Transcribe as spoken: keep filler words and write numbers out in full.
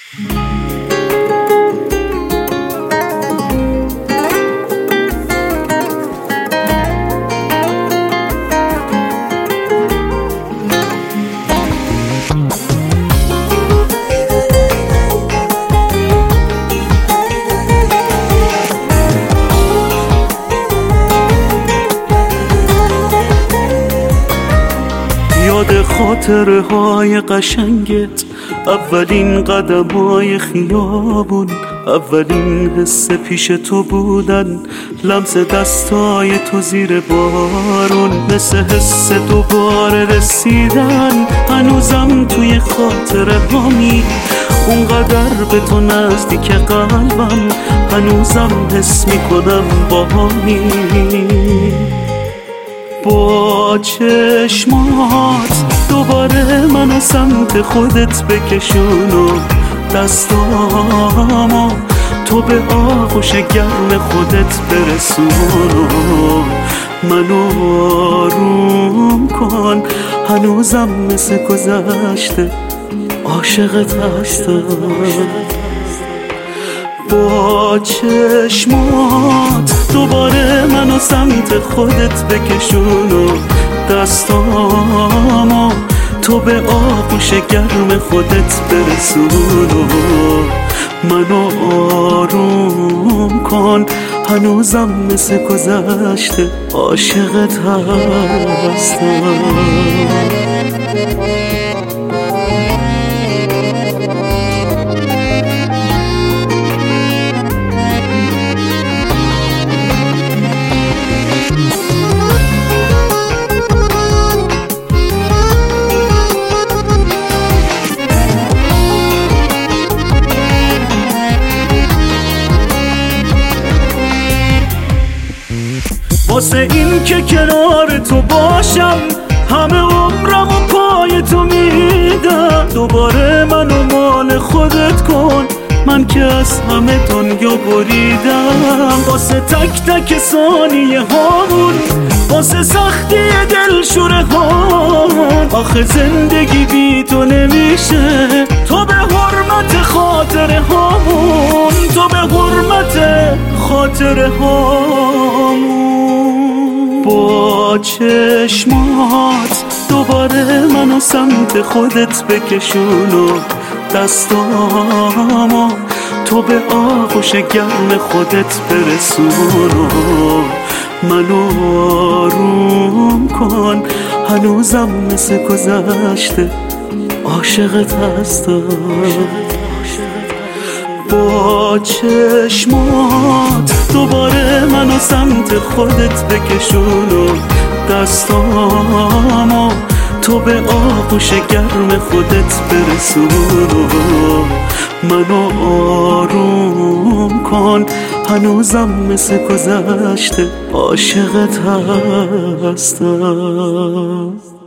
یاد خاطره های قشنگت، اولین قدم های خیابون، اولین حس پیش تو بودن، لمس دستای تو زیر بارون، مثل حس دوباره رسیدن. هنوزم توی خاطره هامی، اونقدر به تو نزدیک قلبم، هنوزم حس میکنم با همی. با چشمات دوباره منو سمت خودت بکشون و دستامو تو به آغوش گرم خودت برسون و منو آروم کن. هنوزم مثل گذشته عاشقت هستم. با چشمات دوباره منو سمت خودت بکشون و دستامو تو به آغوش گرم خودت برسون و منو آروم کن. هنوزم مثل گذشته عاشقت هستم. واسه این که کنار تو باشم، همه عمرم و پای تو میدم. دوباره منو مال خودت کن، من که از همه دنیا بریدم. واسه تک تک ثانیه هامون، واسه سختی دلشوره هامون، آخه زندگی بی تو نمیشه. تو به حرمت خاطره هامون، تو به حرمت خاطره هامون. با چشمات دوباره منو سمت خودت بکشون و دستامو تو به آغوش گرم خودت برسون و منو آروم کن. هنوزم مثل گذشته عاشقت هستم. با چشمات دوباره منو سمت خودت بکشون و دستامو تو به آغوش گرم خودت برسون و منو آروم کن. هنوزم مثل گذشته عاشقت هستم.